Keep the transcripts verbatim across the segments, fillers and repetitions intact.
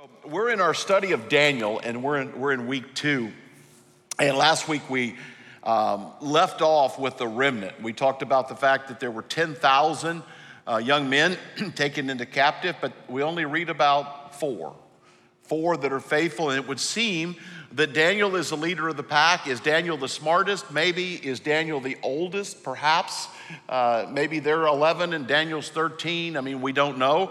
We're in our study of Daniel, and we're in, we're in week two. And last week we um, left off with the remnant. We talked about the fact that there were ten thousand uh, young men taken into captive, but we only read about four. Four that are faithful, and it would seem that Daniel is the leader of the pack. Is Daniel the smartest? Maybe. Is Daniel the oldest? Perhaps. Uh, maybe they're eleven and Daniel's thirteen. I mean, we don't know.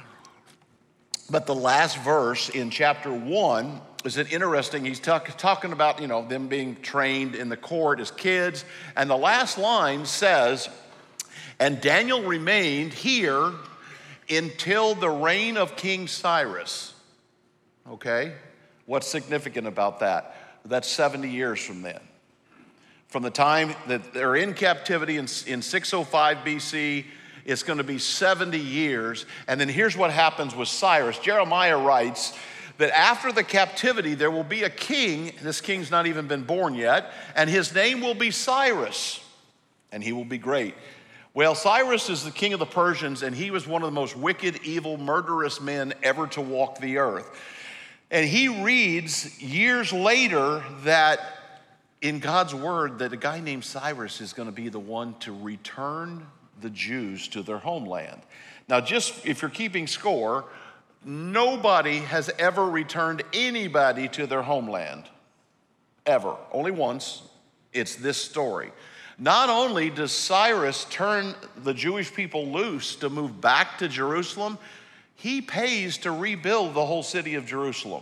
But the last verse in chapter one is an interesting, he's talk, talking about, you know, them being trained in the court as kids. And the last line says, and Daniel remained here until the reign of King Cyrus. Okay? What's significant about that? That's seventy years from then. From the time that they're in captivity in, in six oh five B C, it's going to be seventy years. And then here's what happens with Cyrus. Jeremiah writes that after the captivity, there will be a king. This king's not even been born yet. And his name will be Cyrus. And he will be great. Well, Cyrus is the king of the Persians, and he was one of the most wicked, evil, murderous men ever to walk the earth. And he reads years later that in God's word that a guy named Cyrus is going to be the one to return the Jews to their homeland. Now, just if you're keeping score, nobody has ever returned anybody to their homeland, ever. Only once. It's this story. Not only does Cyrus turn the Jewish people loose to move back to Jerusalem, he pays to rebuild the whole city of Jerusalem.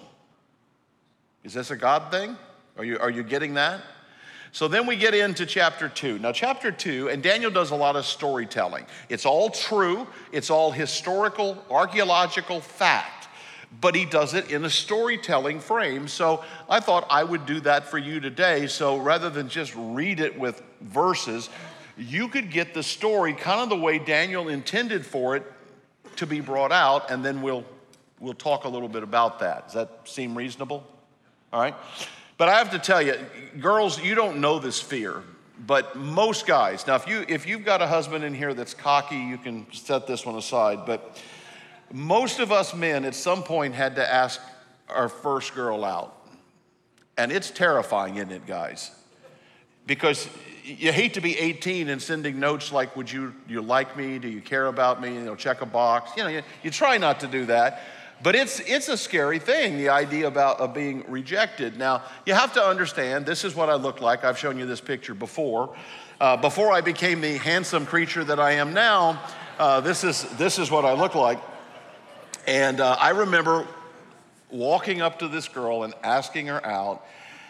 Is this a God thing? Are you, are you getting that? So then we get into chapter two. Now chapter two, and Daniel does a lot of storytelling. It's all true. It's all historical, archaeological fact. But he does it in a storytelling frame. So I thought I would do that for you today. So rather than just read it with verses, you could get the story kind of the way Daniel intended for it to be brought out, and then we'll we'll talk a little bit about that. Does that seem reasonable? All right. But I have to tell you, girls, you don't know this fear, but most guys, now if, you, if you've got a husband in here that's cocky, you can set this one aside, but most of us men at some point had to ask our first girl out. And it's terrifying, isn't it, guys? Because you hate to be eighteen and sending notes like, would you, you like me? Do you care about me? You know, check a box. You know, you, you try not to do that. But it's it's a scary thing, the idea about of being rejected. Now, you have to understand, this is what I look like. I've shown you this picture before. Uh, before I became the handsome creature that I am now, uh, this is this is what I look like. And uh, I remember walking up to this girl and asking her out.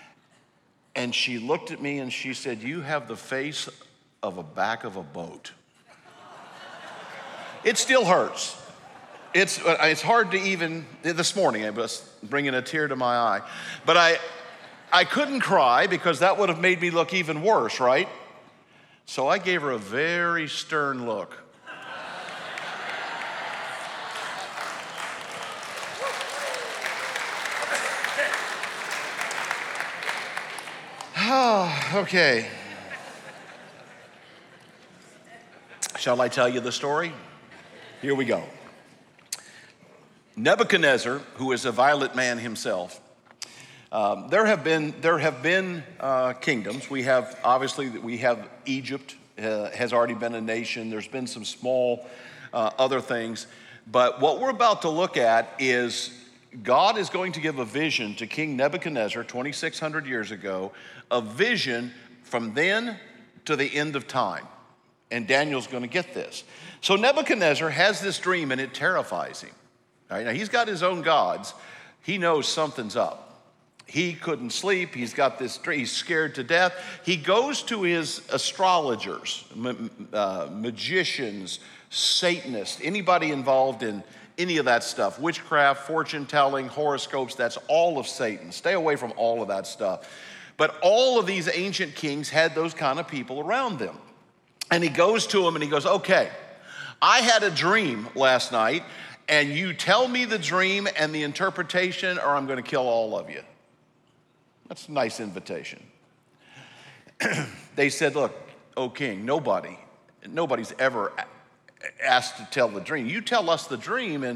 And she looked at me and she said, you have the face of a back of a boat. It still hurts. It's it's hard to even, this morning I was bringing a tear to my eye. But I I couldn't cry because that would have made me look even worse, right? So I gave her a very stern look. Oh, okay. Shall I tell you the story? Here we go. Nebuchadnezzar, who is a violent man himself, um, there have been there have been uh, kingdoms. We have obviously we have Egypt uh, has already been a nation. There's been some small uh, other things, but what we're about to look at is God is going to give a vision to King Nebuchadnezzar twenty-six hundred years ago, a vision from then to the end of time, and Daniel's going to get this. So Nebuchadnezzar has this dream, and it terrifies him. All right, now, he's got his own gods. He knows something's up. He couldn't sleep. He's got this dream. He's scared to death. He goes to his astrologers, uh, magicians, Satanists, anybody involved in any of that stuff, witchcraft, fortune telling, horoscopes, that's all of Satan. Stay away from all of that stuff. But all of these ancient kings had those kind of people around them. And he goes to them and he goes, okay, I had a dream last night, and you tell me the dream and the interpretation, or I'm going to kill all of you. That's a nice invitation. They said, look, O king, nobody, nobody's ever asked to tell the dream. You tell us the dream, and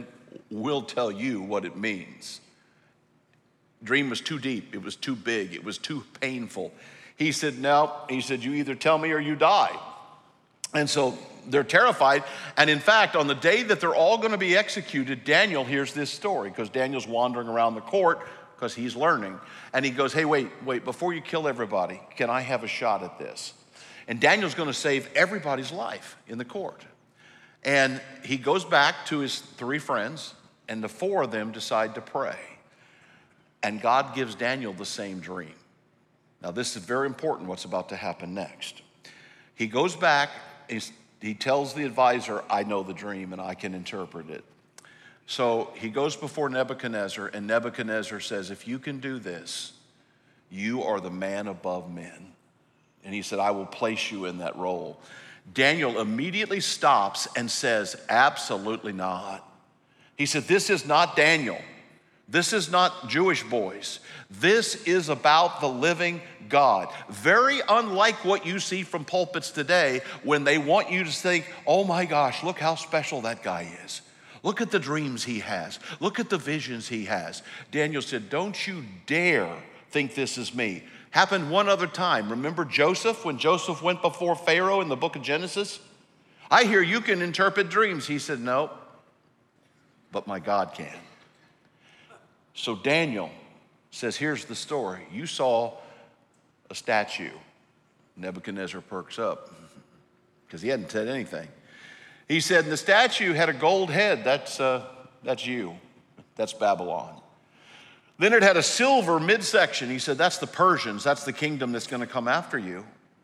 we'll tell you what it means. Dream was too deep. It was too big. It was too painful. He said, no. He said, you either tell me or you die. And so they're terrified. And in fact, on the day that they're all going to be executed, Daniel hears this story because Daniel's wandering around the court because he's learning. And he goes, hey, wait, wait, before you kill everybody, can I have a shot at this? And Daniel's going to save everybody's life in the court. And he goes back to his three friends, and the four of them decide to pray. And God gives Daniel the same dream. Now, this is very important, what's about to happen next. He goes back, he tells the advisor, I know the dream and I can interpret it. So he goes before Nebuchadnezzar, and Nebuchadnezzar says, if you can do this, you are the man above men. And he said, I will place you in that role. Daniel immediately stops and says, absolutely not. He said, this is not Daniel. This is not Jewish boys. This is about the living God. Very unlike what you see from pulpits today when they want you to think, oh my gosh, look how special that guy is. Look at the dreams he has. Look at the visions he has. Daniel said, don't you dare think this is me. Happened one other time. Remember Joseph, when Joseph went before Pharaoh in the book of Genesis? I hear you can interpret dreams. He said, no, but my God can. So Daniel says, here's the story. You saw a statue. Nebuchadnezzar perks up because he hadn't said anything. He said, the statue had a gold head. That's, uh, that's you. That's Babylon. Then it had a silver midsection. He said, that's the Persians. That's the kingdom that's going to come after you.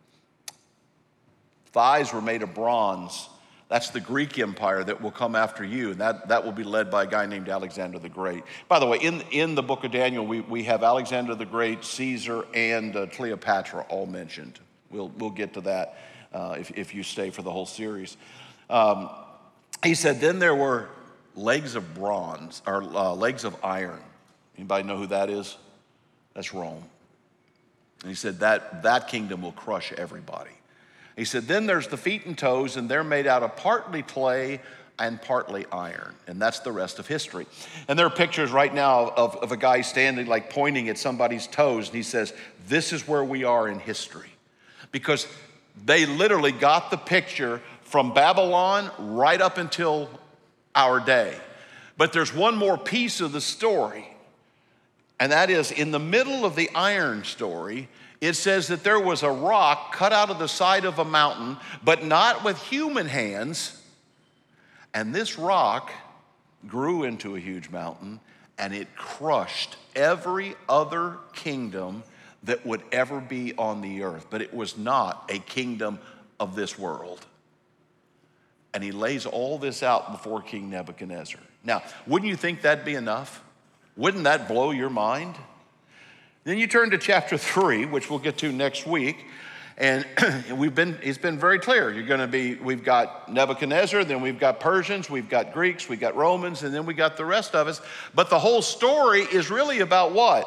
Thighs were made of bronze. That's the Greek Empire that will come after you. And that, that will be led by a guy named Alexander the Great. By the way, in, in the book of Daniel, we, we have Alexander the Great, Caesar, and uh, Cleopatra all mentioned. We'll, we'll get to that uh, if, if you stay for the whole series. Um, he said, then there were legs of bronze, or uh, legs of iron. Anybody know who that is? That's Rome. And he said that that kingdom will crush everybody. He said, then there's the feet and toes, and they're made out of partly clay and partly iron. And that's the rest of history. And there are pictures right now of, of a guy standing, like pointing at somebody's toes, and he says, this is where we are in history. Because they literally got the picture from Babylon right up until our day. But there's one more piece of the story. And that is, in the middle of the iron story, it says that there was a rock cut out of the side of a mountain, but not with human hands. And this rock grew into a huge mountain, and it crushed every other kingdom that would ever be on the earth. But it was not a kingdom of this world. And he lays all this out before King Nebuchadnezzar. Now, wouldn't you think that'd be enough? Wouldn't that blow your mind? Then you turn to chapter three, which we'll get to next week. And we've been, it's been very clear. You're going to be, we've got Nebuchadnezzar, then we've got Persians, we've got Greeks, we've got Romans, and then we got the rest of us. But the whole story is really about what?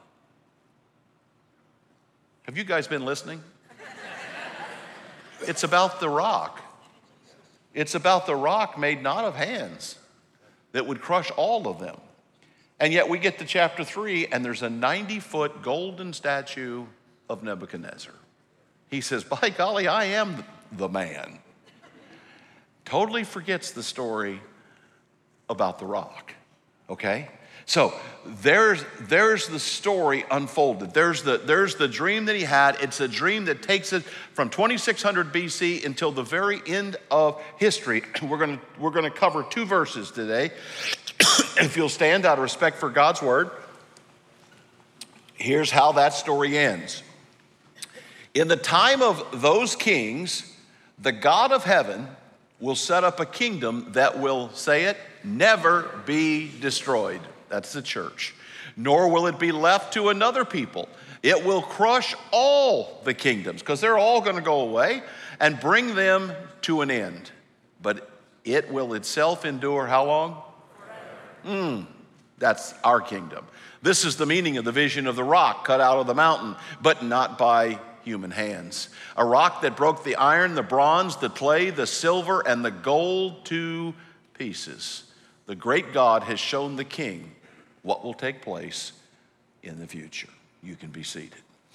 Have you guys been listening? It's about the rock. It's about the rock made not of hands that would crush all of them. And yet we get to chapter three, and there's a ninety-foot golden statue of Nebuchadnezzar. He says, by golly, I am the man. Totally forgets the story about the rock, okay? So there's, there's the story unfolded. There's the, there's the dream that he had. It's a dream that takes it from twenty-six hundred B C until the very end of history. We're gonna, we're gonna cover two verses today. If you'll stand out of respect for God's word, here's how that story ends. In the time of those kings, the God of heaven will set up a kingdom that will, say it, never be destroyed. That's the church. Nor will it be left to another people. It will crush all the kingdoms, because they're all going to go away, and bring them to an end. But it will itself endure how long? Mm, that's our kingdom. This is the meaning of the vision of the rock cut out of the mountain, but not by human hands. A rock that broke the iron, the bronze, the clay, the silver, and the gold to pieces. The great God has shown the king what will take place in the future. You can be seated.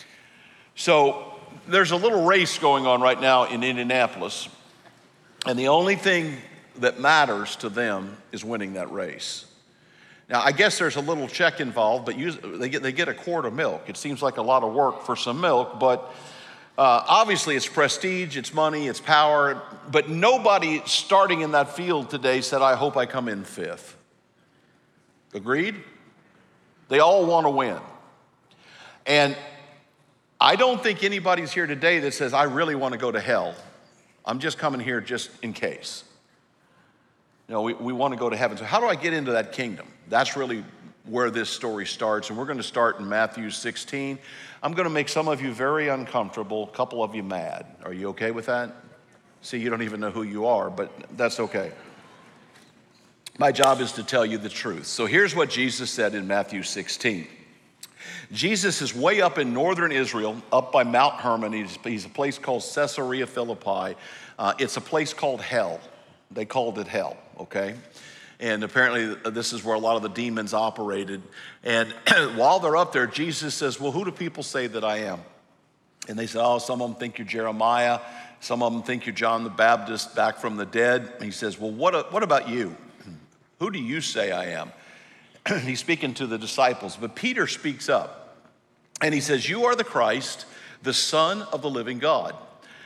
So there's a little race going on right now in Indianapolis, and the only thing that matters to them is winning that race. Now, I guess there's a little check involved, but usually they get, they get a quart of milk. It seems like a lot of work for some milk, but uh, obviously it's prestige, it's money, it's power, but nobody starting in that field today said, I hope I come in fifth. Agreed? They all want to win. And I don't think anybody's here today that says, I really want to go to hell. I'm just coming here just in case. You know, we, we want to go to heaven. So how do I get into that kingdom? That's really where this story starts. And we're going to start in Matthew sixteen. I'm going to make some of you very uncomfortable, a couple of you mad. Are you okay with that? See, you don't even know who you are, but that's okay. My job is to tell you the truth. So here's what Jesus said in Matthew sixteen. Jesus is way up in northern Israel, up by Mount Hermon. He's, he's a place called Caesarea Philippi. Uh, it's a place called hell. They called it hell, okay? And apparently this is where a lot of the demons operated. And while they're up there, Jesus says, well, who do people say that I am? And they said, oh, some of them think you're Jeremiah. Some of them think you're John the Baptist back from the dead. And he says, well, what, what about you? Who do you say I am? He's speaking to the disciples, but Peter speaks up and he says, you are the Christ, the Son of the living God.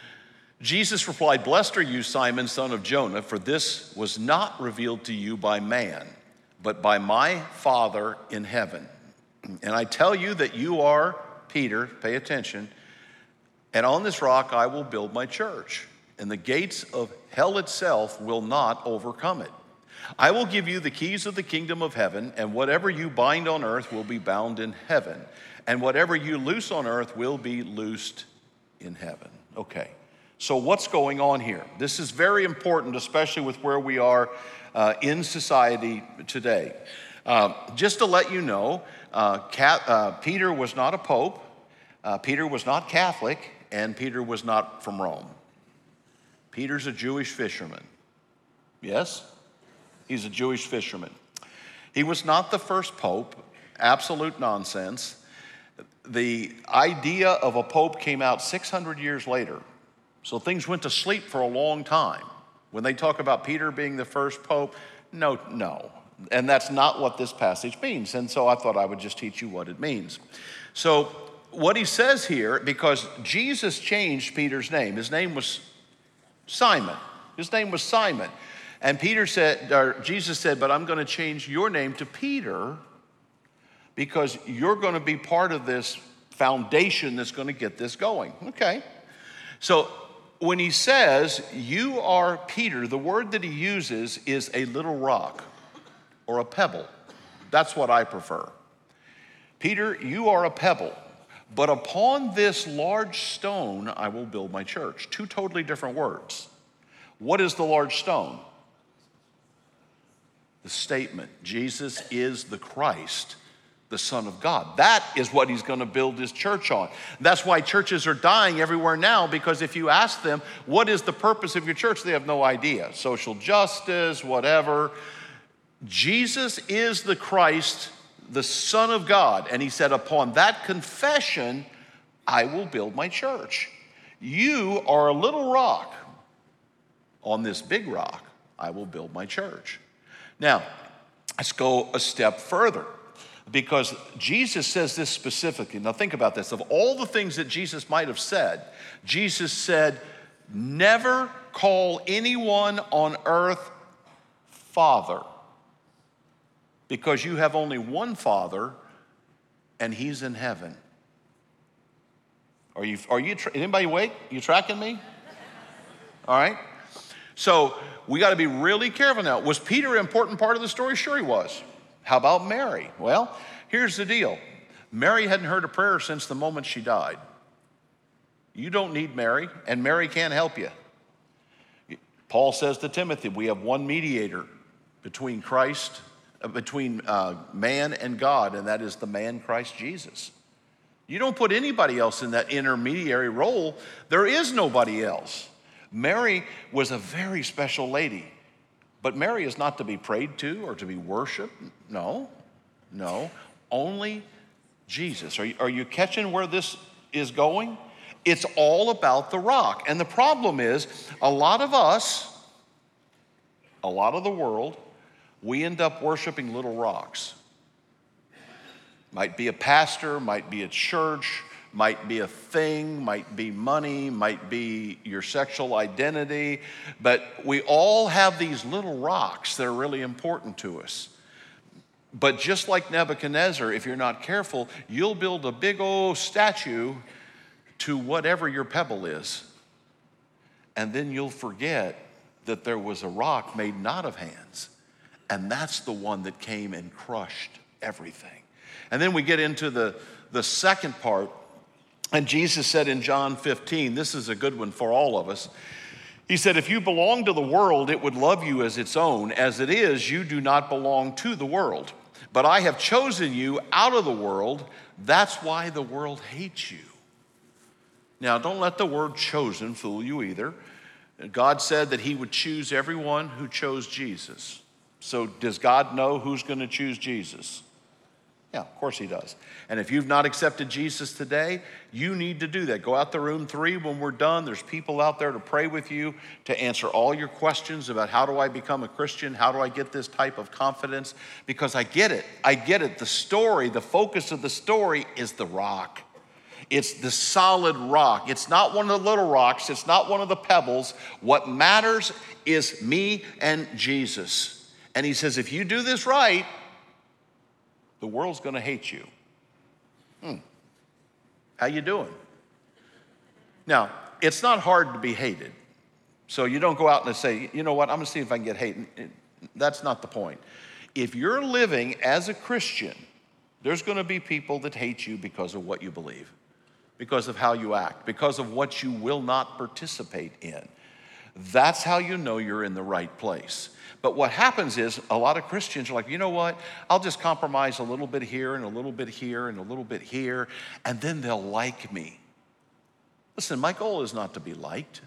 Jesus replied, blessed are you, Simon, son of Jonah, for this was not revealed to you by man, but by my Father in heaven. And I tell you that you are Peter, pay attention, and on this rock I will build my church, and the gates of hell itself will not overcome it. I will give you the keys of the kingdom of heaven, and whatever you bind on earth will be bound in heaven, and whatever you loose on earth will be loosed in heaven. Okay, so what's going on here? This is very important, especially with where we are uh, in society today. Uh, just to let you know, uh, Cat, uh, Peter was not a pope, uh, Peter was not Catholic, and Peter was not from Rome. Peter's a Jewish fisherman. Yes? He's a Jewish fisherman. He was not the first pope, absolute nonsense. The idea of a pope came out six hundred years later. So things went to sleep for a long time. When they talk about Peter being the first pope, no, no. And that's not what this passage means. And so I thought I would just teach you what it means. So what he says here, because Jesus changed Peter's name. His name was Simon. His name was Simon. And Peter said, or Jesus said, but I'm going to change your name to Peter because you're going to be part of this foundation that's going to get this going. Okay. So when he says, you are Peter, the word that he uses is a little rock or a pebble. That's what I prefer. Peter, you are a pebble, but upon this large stone I will build my church. Two totally different words. What is the large stone? The statement, Jesus is the Christ, the Son of God. That is what he's going to build his church on. That's why churches are dying everywhere now, because if you ask them, what is the purpose of your church? They have no idea. Social justice, whatever. Jesus is the Christ, the Son of God. And he said, upon that confession, I will build my church. You are a little rock. On this big rock, I will build my church. Now, let's go a step further, because Jesus says this specifically. Now think about this. Of all the things that Jesus might have said, Jesus said, never call anyone on earth Father, because you have only one Father, and he's in heaven. Are you, are you, anybody awake? You tracking me? All right. So we got to be really careful now. Was Peter an important part of the story? Sure he was. How about Mary? Well, here's the deal. Mary hadn't heard a prayer since the moment she died. You don't need Mary, and Mary can't help you. Paul says to Timothy, we have one mediator between Christ, uh, between uh, man and God, and that is the man Christ Jesus. You don't put anybody else in that intermediary role. There is nobody else. Mary was a very special lady. But Mary is not to be prayed to or to be worshiped. No, no, only Jesus. Are you, are you catching where this is going? It's all about the rock. And the problem is, a lot of us, a lot of the world, we end up worshiping little rocks. Might be a pastor, might be a church, might be a thing, might be money, might be your sexual identity, but we all have these little rocks that are really important to us. But just like Nebuchadnezzar, if you're not careful, you'll build a big old statue to whatever your pebble is. And then you'll forget that there was a rock made not of hands. And that's the one that came and crushed everything. And then we get into the, the second part. And Jesus said in John fifteen, this is a good one for all of us. He said, if you belong to the world, it would love you as its own. As it is, you do not belong to the world. But I have chosen you out of the world. That's why the world hates you. Now, don't let the word chosen fool you either. God said that he would choose everyone who chose Jesus. So does God know who's going to choose Jesus? Yeah, of course he does. And if you've not accepted Jesus today, you need to do that. Go out to room three when we're done. There's people out there to pray with you, to answer all your questions about how do I become a Christian? How do I get this type of confidence? Because I get it. I get it. The story, the focus of the story is the rock. It's the solid rock. It's not one of the little rocks. It's not one of the pebbles. What matters is me and Jesus. And he says, if you do this right, the world's going to hate you. Hmm. How you doing? Now, it's not hard to be hated. So you don't go out and say, you know what, I'm going to see if I can get hated. That's not the point. If you're living as a Christian, there's going to be people that hate you because of what you believe, because of how you act, because of what you will not participate in. That's how you know you're in the right place. But what happens is a lot of Christians are like, you know what? I'll just compromise a little bit here and a little bit here and a little bit here, and then they'll like me. Listen, my goal is not to be liked.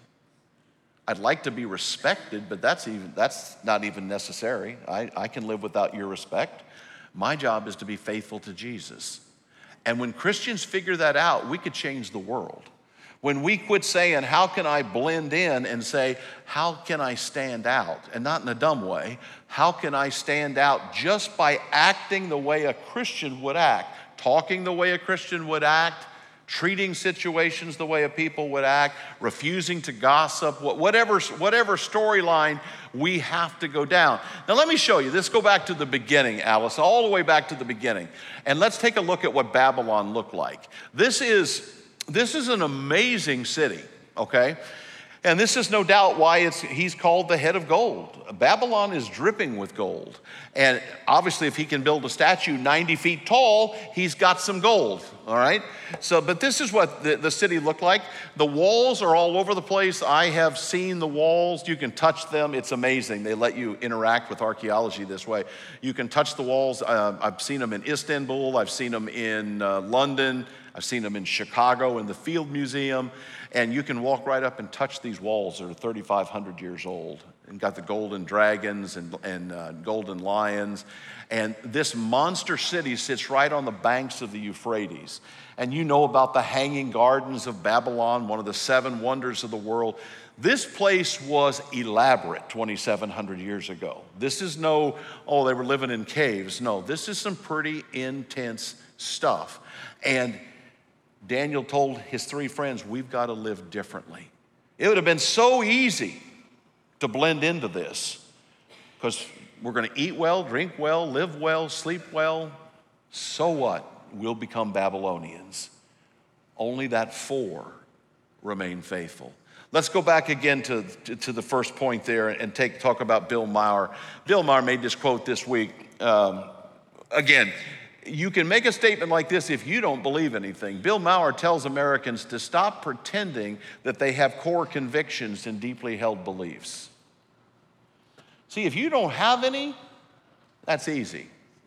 I'd like to be respected, but that's even that's not even necessary. I, I can live without your respect. My job is to be faithful to Jesus. And when Christians figure that out, we could change the world. When we quit saying, how can I blend in, and say, how can I stand out? And not in a dumb way. How can I stand out just by acting the way a Christian would act, talking the way a Christian would act, treating situations the way a people would act, refusing to gossip, whatever, whatever storyline we have to go down. Now let me show you. Let's go back to the beginning, Alice, all the way back to the beginning. And let's take a look at what Babylon looked like. This is This is an amazing city, okay? And this is no doubt why it's, he's called the head of gold. Babylon is dripping with gold. And obviously if he can build a statue ninety feet tall, he's got some gold, all right? So, but this is what the, the city looked like. The walls are all over the place. I have seen the walls. You can touch them. It's amazing. They let you interact with archaeology this way. You can touch the walls. Uh, I've seen them in Istanbul. I've seen them in uh, London. I've seen them in Chicago in the Field Museum, and you can walk right up and touch these walls that are thirty-five hundred years old and got the golden dragons and, and uh, golden lions. And this monster city sits right on the banks of the Euphrates. And you know about the Hanging Gardens of Babylon, one of the seven wonders of the world. This place was elaborate twenty-seven hundred years ago. This is no, oh, they were living in caves. No, this is some pretty intense stuff. And Daniel told his three friends, we've got to live differently. It would have been so easy to blend into this because we're going to eat well, drink well, live well, sleep well. So what? We'll become Babylonians. Only that four remain faithful. Let's go back again to, to, to the first point there and take talk about Bill Maher. Bill Maher made this quote this week. Um, again, you can make a statement like this if you don't believe anything. Bill Maher tells Americans to stop pretending that they have core convictions and deeply held beliefs. See, if you don't have any, that's easy.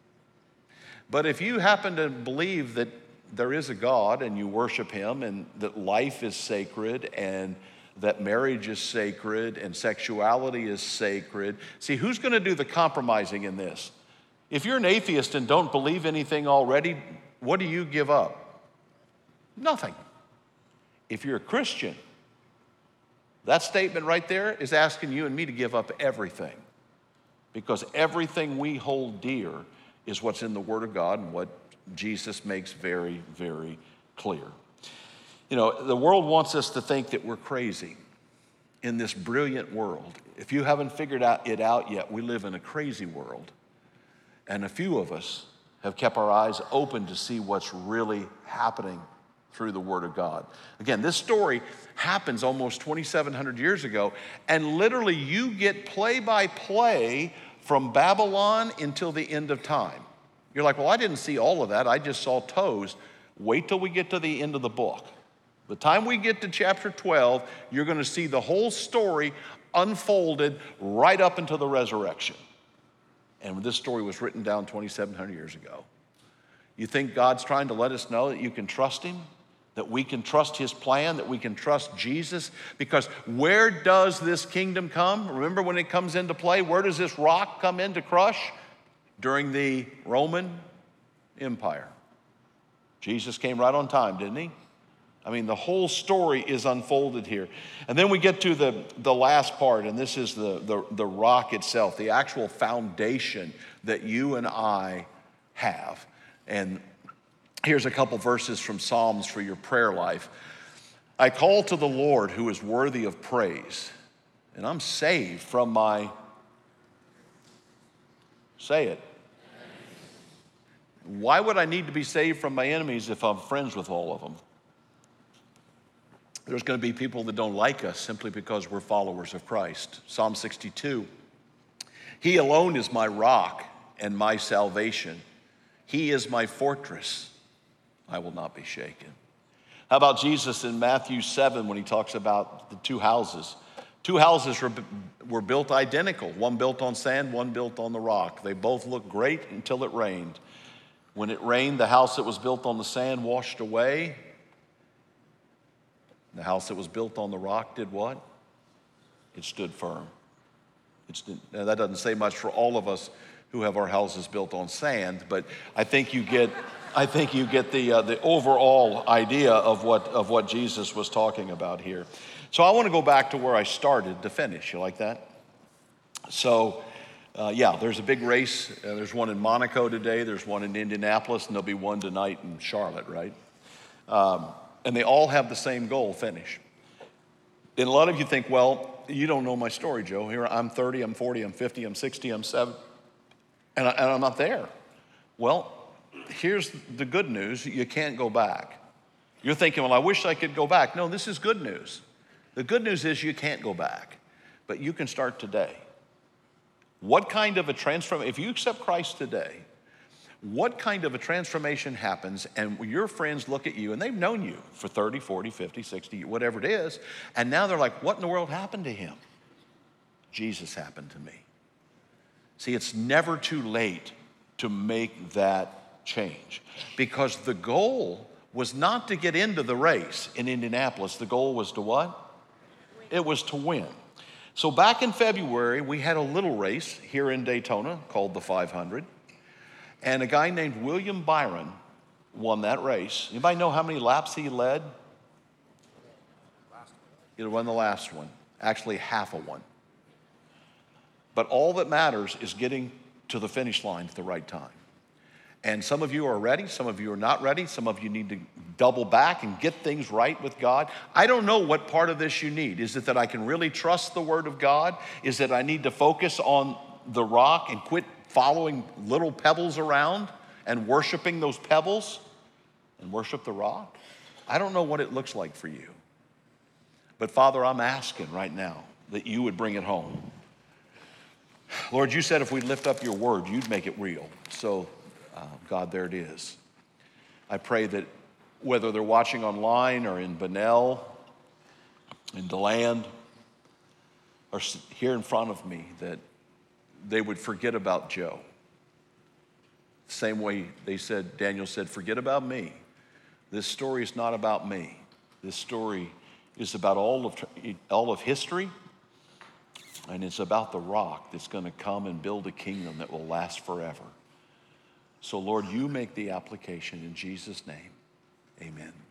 But if you happen to believe that there is a God and you worship him and that life is sacred and that marriage is sacred and sexuality is sacred. See, who's going to do the compromising in this? If you're an atheist and don't believe anything already, what do you give up? Nothing. If you're a Christian, that statement right there is asking you and me to give up everything, because everything we hold dear is what's in the Word of God and what Jesus makes very, very clear. You know, the world wants us to think that we're crazy in this brilliant world. If you haven't figured out it out yet, we live in a crazy world. And a few of us have kept our eyes open to see what's really happening through the Word of God. Again, this story happens almost twenty-seven hundred years ago, and literally you get play by play from Babylon until the end of time. You're like, well, I didn't see all of that. I just saw toes. Wait till we get to the end of the book. The time we get to chapter twelve, you're going to see the whole story unfolded right up into the resurrection. And this story was written down twenty-seven hundred years ago. You think God's trying to let us know that you can trust him? That we can trust his plan, that we can trust Jesus? Because where does this kingdom come? Remember when it comes into play, where does this rock come in to crush? During the Roman Empire. Jesus came right on time, didn't he? I mean, the whole story is unfolded here. And then we get to the, the last part, and this is the, the, the rock itself, the actual foundation that you and I have. And here's a couple verses from Psalms for your prayer life. I call to the Lord who is worthy of praise, and I'm saved from my, say it. Why would I need to be saved from my enemies if I'm friends with all of them? There's going to be people that don't like us simply because we're followers of Christ. Psalm sixty-two, he alone is my rock and my salvation. He is my fortress. I will not be shaken. How about Jesus in Matthew seven when he talks about the two houses? Two houses were, were built identical, one built on sand, one built on the rock. They both looked great until it rained. When it rained, the house that was built on the sand washed away. The house that was built on the rock did what? It stood firm. It stood, now that doesn't say much for all of us who have our houses built on sand, but I think you get, I think you get the uh, the overall idea of what of what Jesus was talking about here. So I want to go back to where I started to finish. You like that? So. Uh, yeah, there's a big race. Uh, there's one in Monaco today. There's one in Indianapolis, and there'll be one tonight in Charlotte, right? Um, and they all have the same goal, finish. And a lot of you think, well, you don't know my story, Joe. Here, I'm thirty, I'm forty, I'm fifty, I'm sixty, I'm seventy, and, I, and I'm not there. Well, here's the good news. You can't go back. You're thinking, well, I wish I could go back. No, this is good news. The good news is you can't go back, but you can start today. What kind of a transformation, if you accept Christ today, what kind of a transformation happens and your friends look at you and they've known you for thirty, forty, fifty, sixty, whatever it is, and now they're like, what in the world happened to him? Jesus happened to me. See, it's never too late to make that change, because the goal was not to get into the race in Indianapolis. The goal was to what? It was to win. So back in February, we had a little race here in Daytona called the five hundred. And a guy named William Byron won that race. Anybody know how many laps he led? He won the last one, actually half a one. But all that matters is getting to the finish line at the right time. And some of you are ready, some of you are not ready, some of you need to double back and get things right with God. I don't know what part of this you need. Is it that I can really trust the Word of God? Is it I need to focus on the rock and quit following little pebbles around and worshiping those pebbles and worship the rock? I don't know what it looks like for you. But Father, I'm asking right now that you would bring it home. Lord, you said if we lift up your word, you'd make it real. So, uh, God, there it is. I pray that whether they're watching online or in Bunnell, in DeLand, or here in front of me, that they would forget about Joe. Same way they said, Daniel said, forget about me. This story is not about me. This story is about all of, all of history, and it's about the rock that's going to come and build a kingdom that will last forever. So Lord, you make the application in Jesus' name. Amen.